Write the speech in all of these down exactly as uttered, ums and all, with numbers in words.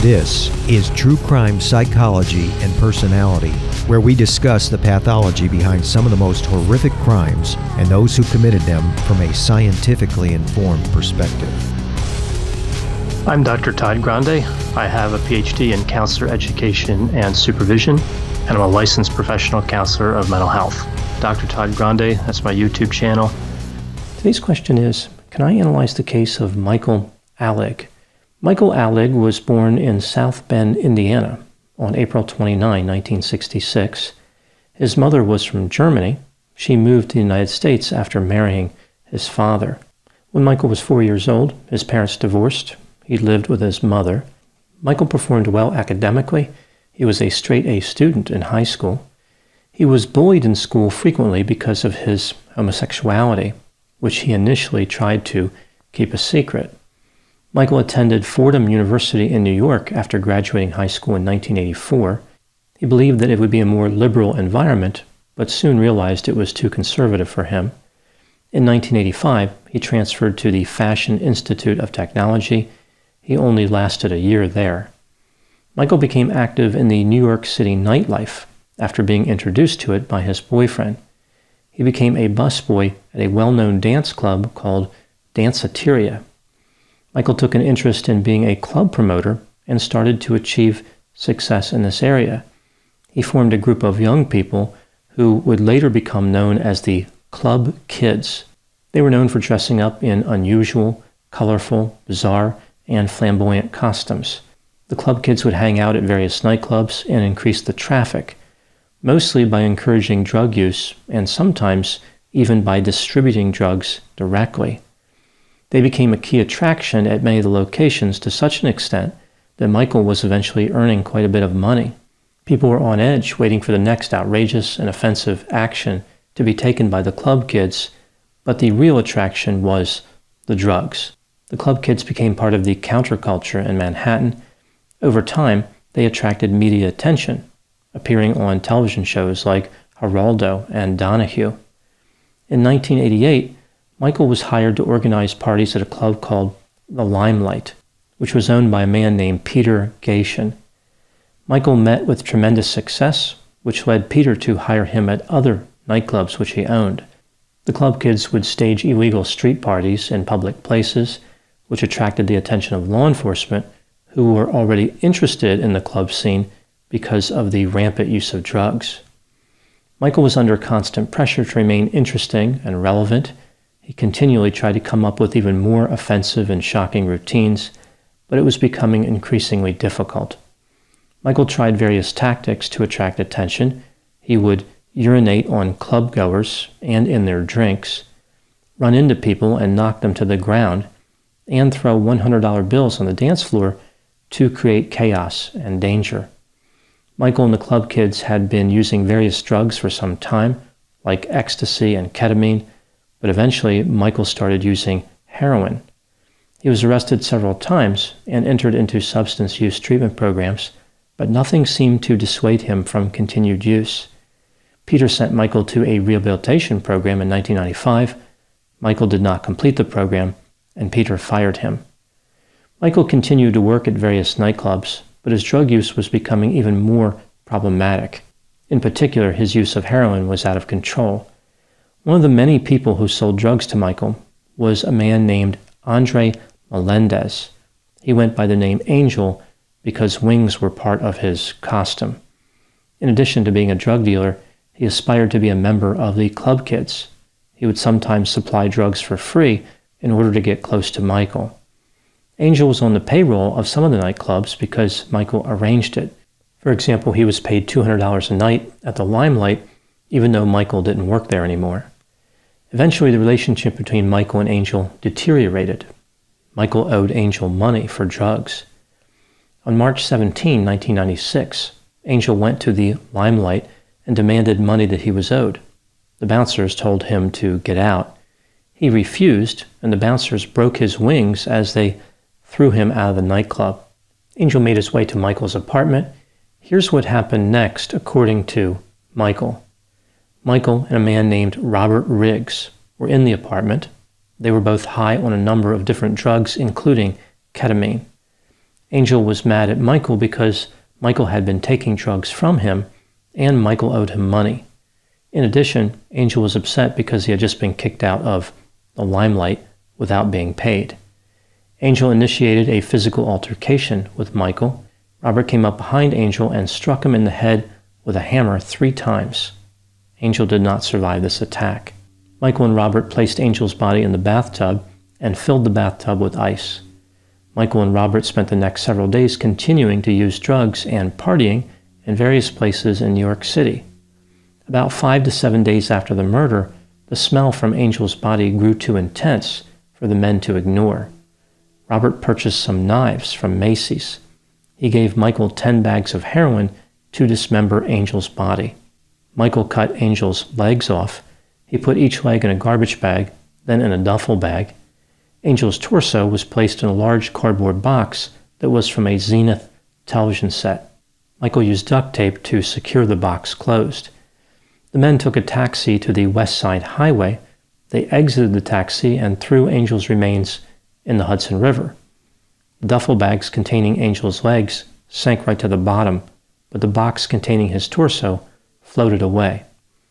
This is True Crime Psychology and Personality, where we discuss the pathology behind some of the most horrific crimes and those who committed them from a scientifically informed perspective. I'm Doctor Todd Grande. I have a P H D in counselor education and supervision, and I'm a licensed professional counselor of mental health. Doctor Todd Grande, that's my YouTube channel. Today's question is, can I analyze the case of Michael Alig? Michael Alig was born in South Bend, Indiana on April twenty-ninth, nineteen sixty-six. His mother was from Germany. She moved to the United States after marrying his father. When Michael was four years old, his parents divorced. He lived with his mother. Michael performed well academically. He was a straight-A student in high school. He was bullied in school frequently because of his homosexuality, which he initially tried to keep a secret. Michael attended Fordham University in New York after graduating high school in nineteen eighty-four. He believed that it would be a more liberal environment, but soon realized it was too conservative for him. In nineteen eighty-five, he transferred to the Fashion Institute of Technology. He only lasted a year there. Michael became active in the New York City nightlife after being introduced to it by his boyfriend. He became a busboy at a well-known dance club called Danceteria. Michael took an interest in being a club promoter and started to achieve success in this area. He formed a group of young people who would later become known as the Club Kids. They were known for dressing up in unusual, colorful, bizarre, and flamboyant costumes. The Club Kids would hang out at various nightclubs and increase the traffic, mostly by encouraging drug use and sometimes even by distributing drugs directly. They became a key attraction at many of the locations to such an extent that Michael was eventually earning quite a bit of money. People were on edge waiting for the next outrageous and offensive action to be taken by the Club Kids, but the real attraction was the drugs. The Club Kids became part of the counterculture in Manhattan. Over time, they attracted media attention, appearing on television shows like Geraldo and Donahue. In nineteen eighty-eight, Michael was hired to organize parties at a club called The Limelight, which was owned by a man named Peter Gatien. Michael met with tremendous success, which led Peter to hire him at other nightclubs which he owned. The Club Kids would stage illegal street parties in public places, which attracted the attention of law enforcement, who were already interested in the club scene because of the rampant use of drugs. Michael was under constant pressure to remain interesting and relevant. He continually tried to come up with even more offensive and shocking routines, but it was becoming increasingly difficult. Michael tried various tactics to attract attention. He would urinate on club goers and in their drinks, run into people and knock them to the ground, and throw one hundred dollar bills on the dance floor to create chaos and danger. Michael and the Club Kids had been using various drugs for some time, like ecstasy and ketamine, but eventually Michael started using heroin. He was arrested several times and entered into substance use treatment programs, but nothing seemed to dissuade him from continued use. Peter sent Michael to a rehabilitation program in nineteen ninety-five. Michael did not complete the program, and Peter fired him. Michael continued to work at various nightclubs, but his drug use was becoming even more problematic. In particular, his use of heroin was out of control. One of the many people who sold drugs to Michael was a man named Andre Melendez. He went by the name Angel because wings were part of his costume. In addition to being a drug dealer, he aspired to be a member of the Club Kids. He would sometimes supply drugs for free in order to get close to Michael. Angel was on the payroll of some of the nightclubs because Michael arranged it. For example, he was paid two hundred dollars a night at the Limelight, even though Michael didn't work there anymore. Eventually, the relationship between Michael and Angel deteriorated. Michael owed Angel money for drugs. On March seventeenth, nineteen ninety-six, Angel went to the Limelight and demanded money that he was owed. The bouncers told him to get out. He refused, and the bouncers broke his wings as they threw him out of the nightclub. Angel made his way to Michael's apartment. Here's what happened next, according to Michael. Michael and a man named Robert Riggs were in the apartment. They were both high on a number of different drugs, including ketamine. Angel was mad at Michael because Michael had been taking drugs from him and Michael owed him money. In addition, Angel was upset because he had just been kicked out of the limelight without being paid. Angel initiated a physical altercation with Michael. Robert came up behind Angel and struck him in the head with a hammer three times. Angel did not survive this attack. Michael and Robert placed Angel's body in the bathtub and filled the bathtub with ice. Michael and Robert spent the next several days continuing to use drugs and partying in various places in New York City. About five to seven days after the murder, the smell from Angel's body grew too intense for the men to ignore. Robert purchased some knives from Macy's. He gave Michael ten bags of heroin to dismember Angel's body. Michael cut Angel's legs off. He put each leg in a garbage bag, then in a duffel bag. Angel's torso was placed in a large cardboard box that was from a Zenith television set. Michael used duct tape to secure the box closed. The men took a taxi to the West Side Highway. They exited the taxi and threw Angel's remains in the Hudson River. The duffel bags containing Angel's legs sank right to the bottom, but the box containing his torso floated away.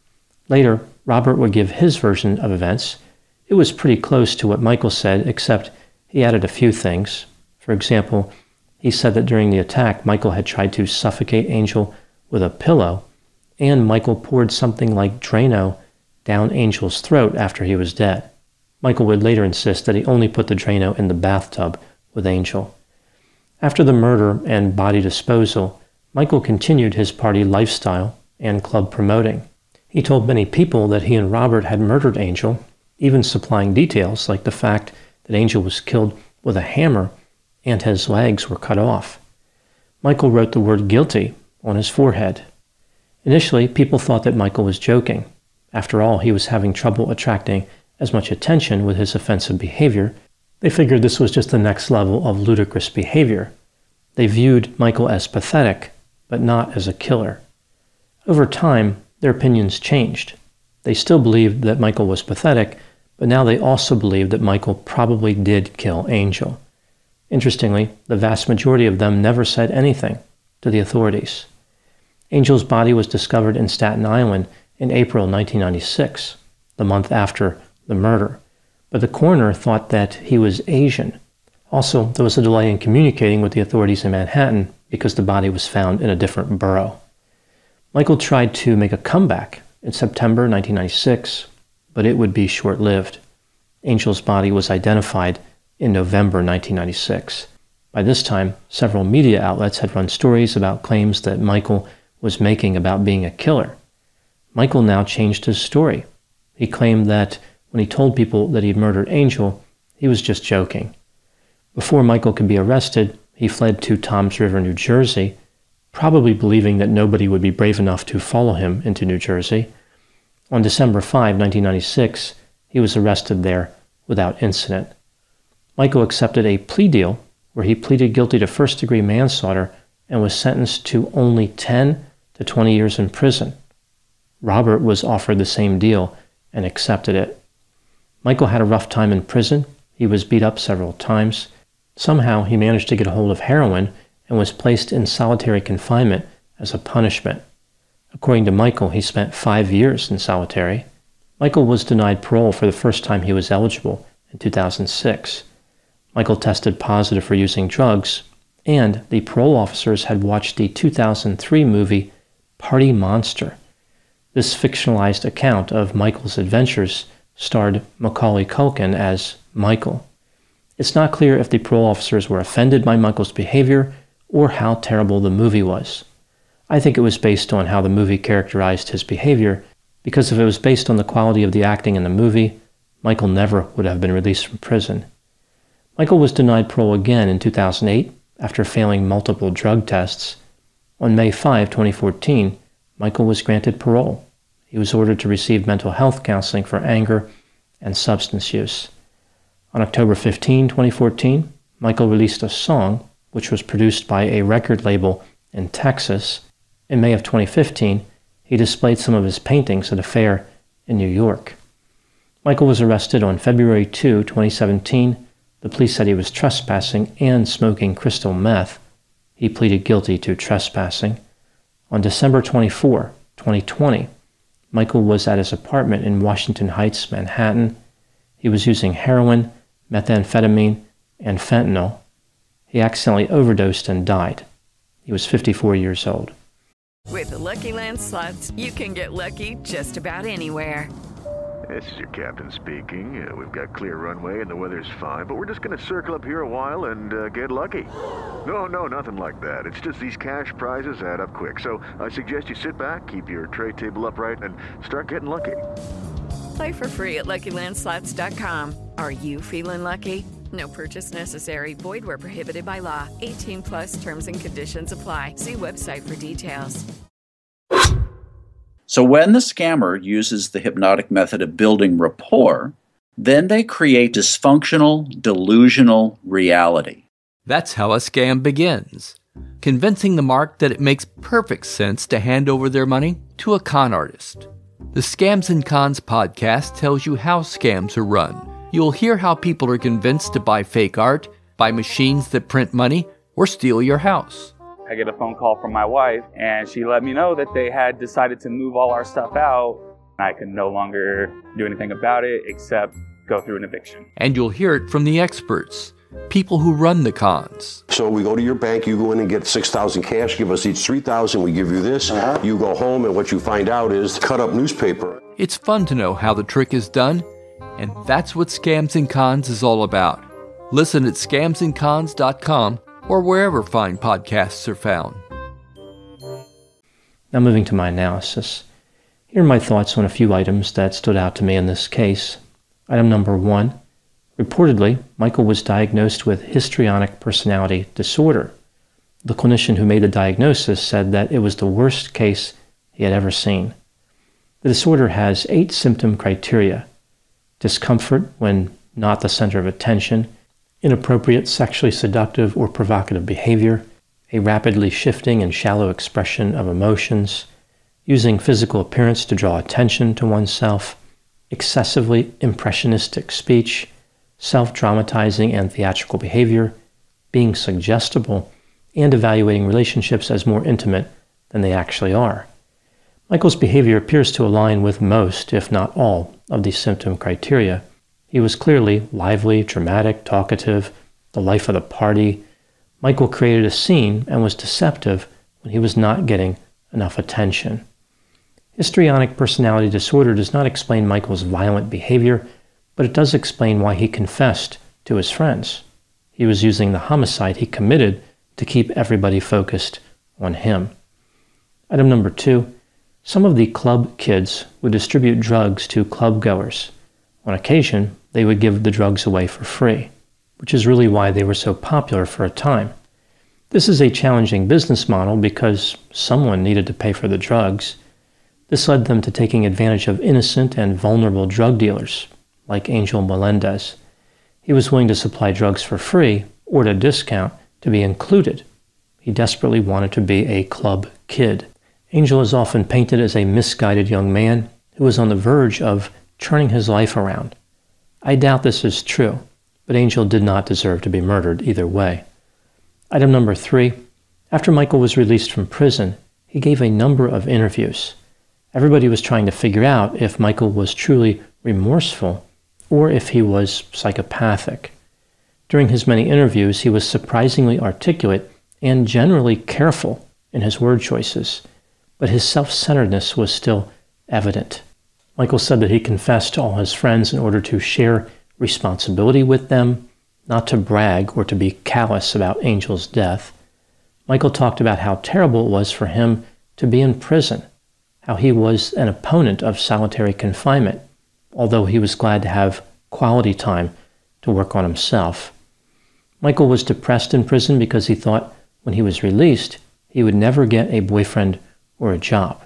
Later, Robert would give his version of events. It was pretty close to what Michael said, except he added a few things. For example, he said that during the attack, Michael had tried to suffocate Angel with a pillow, and Michael poured something like Drano down Angel's throat after he was dead. Michael would later insist that he only put the Drano in the bathtub with Angel. After the murder and body disposal, Michael continued his party lifestyle and club promoting. He told many people that he and Robert had murdered Angel, even supplying details like the fact that Angel was killed with a hammer and his legs were cut off. Michael wrote the word guilty on his forehead. Initially, people thought that Michael was joking. After all, he was having trouble attracting as much attention with his offensive behavior. They figured this was just the next level of ludicrous behavior. They viewed Michael as pathetic, but not as a killer. Over time, their opinions changed. They still believed that Michael was pathetic, but now they also believed that Michael probably did kill Angel. Interestingly, the vast majority of them never said anything to the authorities. Angel's body was discovered in Staten Island in April nineteen ninety-six, the month after the murder, but the coroner thought that he was Asian. Also, there was a delay in communicating with the authorities in Manhattan because the body was found in a different borough. Michael tried to make a comeback in September nineteen ninety-six, but it would be short-lived. Angel's body was identified in November nineteen ninety-six. By this time, several media outlets had run stories about claims that Michael was making about being a killer. Michael now changed his story. He claimed that when he told people that he'd murdered Angel, he was just joking. Before Michael could be arrested, he fled to Toms River, New Jersey, probably believing that nobody would be brave enough to follow him into New Jersey. On December fifth, nineteen ninety-six, he was arrested there without incident. Michael accepted a plea deal where he pleaded guilty to first-degree manslaughter and was sentenced to only ten to twenty years in prison. Robert was offered the same deal and accepted it. Michael had a rough time in prison. He was beat up several times. Somehow he managed to get a hold of heroin and was placed in solitary confinement as a punishment. According to Michael, he spent five years in solitary. Michael was denied parole for the first time he was eligible in two thousand six. Michael tested positive for using drugs, and the parole officers had watched the two thousand three movie Party Monster. This fictionalized account of Michael's adventures starred Macaulay Culkin as Michael. It's not clear if the parole officers were offended by Michael's behavior or how terrible the movie was. I think it was based on how the movie characterized his behavior, because if it was based on the quality of the acting in the movie, Michael never would have been released from prison. Michael was denied parole again in two thousand eight after failing multiple drug tests. On May fifth, twenty fourteen, Michael was granted parole. He was ordered to receive mental health counseling for anger and substance use. On October fifteenth, twenty fourteen, Michael released a song which was produced by a record label in Texas. In May of twenty fifteen, he displayed some of his paintings at a fair in New York. Michael was arrested on February second, twenty seventeen, The police said he was trespassing and smoking crystal meth. He pleaded guilty to trespassing. On December twenty-fourth, twenty twenty, Michael was at his apartment in Washington Heights, Manhattan. He was using heroin, methamphetamine, and fentanyl. He accidentally overdosed and died. He was fifty-four years old. With the Lucky Land Slots, you can get lucky just about anywhere. This is your captain speaking. Uh, we've got clear runway and the weather's fine, but we're just going to circle up here a while and uh, get lucky. No, no, nothing like that. It's just these cash prizes add up quick. So I suggest you sit back, keep your tray table upright, and start getting lucky. Play for free at Lucky Land Slots dot com. Are you feeling lucky? No purchase necessary. Void where prohibited by law. eighteen plus terms and conditions apply. See website for details. So when the scammer uses the hypnotic method of building rapport, then they create dysfunctional, delusional reality. That's how a scam begins, convincing the mark that it makes perfect sense to hand over their money to a con artist. The Scams and Cons podcast tells you how scams are run. You'll hear how people are convinced to buy fake art, buy machines that print money, or steal your house. I get a phone call from my wife, and she let me know that they had decided to move all our stuff out. I could no longer do anything about it except go through an eviction. And you'll hear it from the experts, people who run the cons. So we go to your bank, you go in and get six thousand cash, give us each three thousand, we give you this. Uh-huh. You go home, and what you find out is cut up newspaper. It's fun to know how the trick is done, and that's what Scams and Cons is all about. Listen at scams and cons dot com or wherever fine podcasts are found. Now moving to my analysis. Here are my thoughts on a few items that stood out to me in this case. Item number one. Reportedly, Michael was diagnosed with histrionic personality disorder. The clinician who made the diagnosis said that it was the worst case he had ever seen. The disorder has eight symptom criteria: discomfort when not the center of attention, inappropriate sexually seductive or provocative behavior, a rapidly shifting and shallow expression of emotions, using physical appearance to draw attention to oneself, excessively impressionistic speech, self-dramatizing and theatrical behavior, being suggestible, and evaluating relationships as more intimate than they actually are. Michael's behavior appears to align with most, if not all, of these symptom criteria. He was clearly lively, dramatic, talkative, the life of the party. Michael created a scene and was deceptive when he was not getting enough attention. Histrionic personality disorder does not explain Michael's violent behavior, but it does explain why he confessed to his friends. He was using the homicide he committed to keep everybody focused on him. Item number two, some of the club kids would distribute drugs to club goers. On occasion, they would give the drugs away for free, which is really why they were so popular for a time. This is a challenging business model because someone needed to pay for the drugs. This led them to taking advantage of innocent and vulnerable drug dealers, like Angel Melendez. He was willing to supply drugs for free or at a discount to be included. He desperately wanted to be a club kid. Angel is often painted as a misguided young man who was on the verge of turning his life around. I doubt this is true, but Angel did not deserve to be murdered either way. Item number three, after Michael was released from prison, he gave a number of interviews. Everybody was trying to figure out if Michael was truly remorseful or if he was psychopathic. During his many interviews, he was surprisingly articulate and generally careful in his word choices, but his self-centeredness was still evident. Michael said that he confessed to all his friends in order to share responsibility with them, not to brag or to be callous about Angel's death. Michael talked about how terrible it was for him to be in prison, how he was an opponent of solitary confinement, although he was glad to have quality time to work on himself. Michael was depressed in prison because he thought when he was released, he would never get a boyfriend or a job.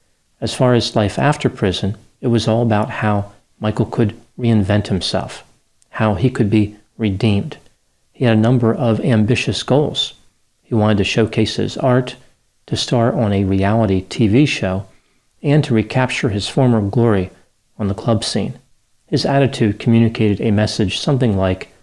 As far as life after prison, it was all about how Michael could reinvent himself, how he could be redeemed. He had a number of ambitious goals. He wanted to showcase his art, to star on a reality T V show, and to recapture his former glory on the club scene. His attitude communicated a message something like,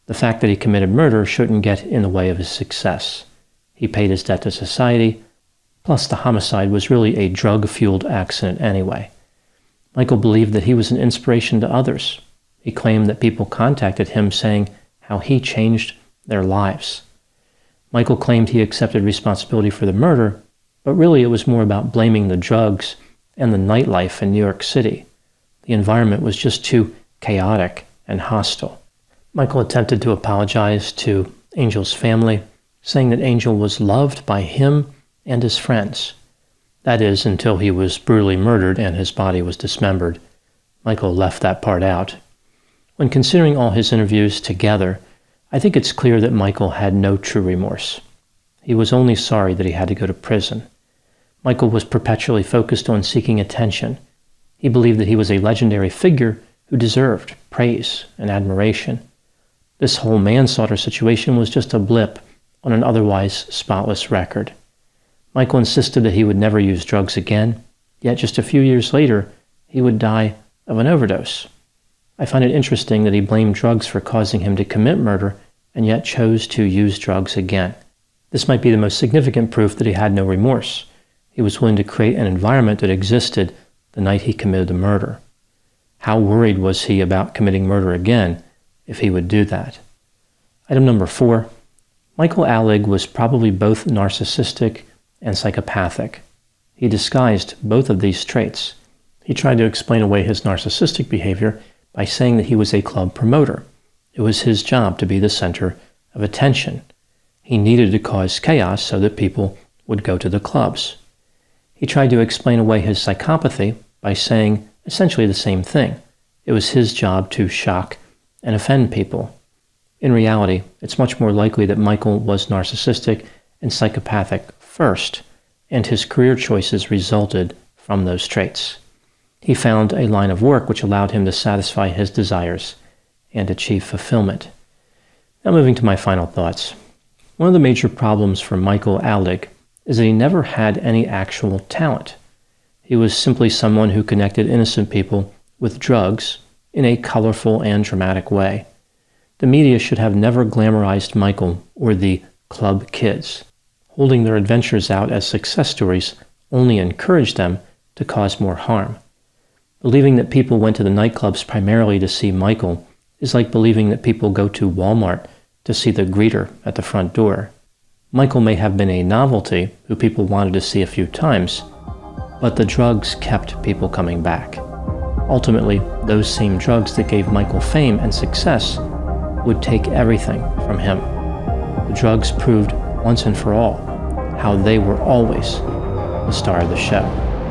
The fact that he committed murder shouldn't get in the way of his success. He paid his debt to society, plus the homicide was really a drug-fueled accident anyway. Michael believed that he was an inspiration to others. He claimed that people contacted him saying how he changed their lives. Michael claimed he accepted responsibility for the murder, but really it was more about blaming the drugs and the nightlife in New York City. The environment was just too chaotic and hostile. Michael attempted to apologize to Angel's family, saying that Angel was loved by him and his friends. That is, until he was brutally murdered and his body was dismembered. Michael left that part out. When considering all his interviews together, I think it's clear that Michael had no true remorse. He was only sorry that he had to go to prison. Michael was perpetually focused on seeking attention. He believed that he was a legendary figure who deserved praise and admiration. This whole manslaughter situation was just a blip on an otherwise spotless record. Michael insisted that he would never use drugs again, yet just a few years later, he would die of an overdose. I find it interesting that he blamed drugs for causing him to commit murder and yet chose to use drugs again. This might be the most significant proof that he had no remorse. He was willing to create an environment that existed the night he committed the murder. How worried was he about committing murder again if he would do that? Item number four, Michael Alig was probably both narcissistic and psychopathic. He disguised both of these traits. He tried to explain away his narcissistic behavior by saying that he was a club promoter. It was his job to be the center of attention. He needed to cause chaos so that people would go to the clubs. He tried to explain away his psychopathy by saying essentially the same thing. It was his job to shock and offend people. In reality, it's much more likely that Michael was narcissistic and psychopathic first, and his career choices resulted from those traits. He found a line of work which allowed him to satisfy his desires and achieve fulfillment. Now moving to my final thoughts. One of the major problems for Michael Alig is that he never had any actual talent. He was simply someone who connected innocent people with drugs in a colorful and dramatic way. The media should have never glamorized Michael or the club kids. Holding their adventures out as success stories only encouraged them to cause more harm. Believing that people went to the nightclubs primarily to see Michael is like believing that people go to Walmart to see the greeter at the front door. Michael may have been a novelty who people wanted to see a few times, but the drugs kept people coming back. Ultimately, those same drugs that gave Michael fame and success would take everything from him. The drugs proved once and for all how they were always the star of the show.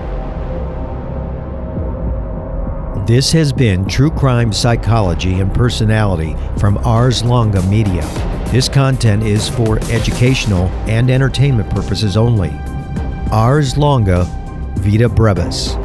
This has been True Crime Psychology and Personality from Ars Longa Media. This content is for educational and entertainment purposes only. Ars Longa Vita Brevis.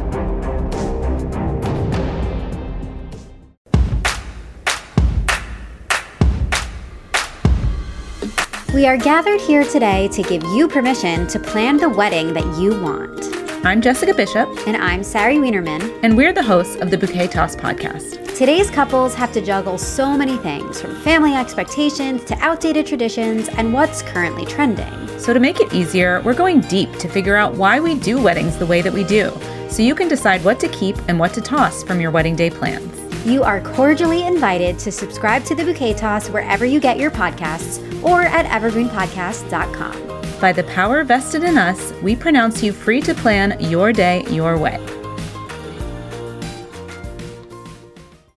We are gathered here today to give you permission to plan the wedding that you want. I'm Jessica Bishop. And I'm Sari Wienerman. And we're the hosts of the Bouquet Toss podcast. Today's couples have to juggle so many things, from family expectations to outdated traditions and what's currently trending. So to make it easier, we're going deep to figure out why we do weddings the way that we do, so you can decide what to keep and what to toss from your wedding day plans. You are cordially invited to subscribe to the Bouquet Toss wherever you get your podcasts or at evergreen podcast dot com. By the power vested in us, we pronounce you free to plan your day your way.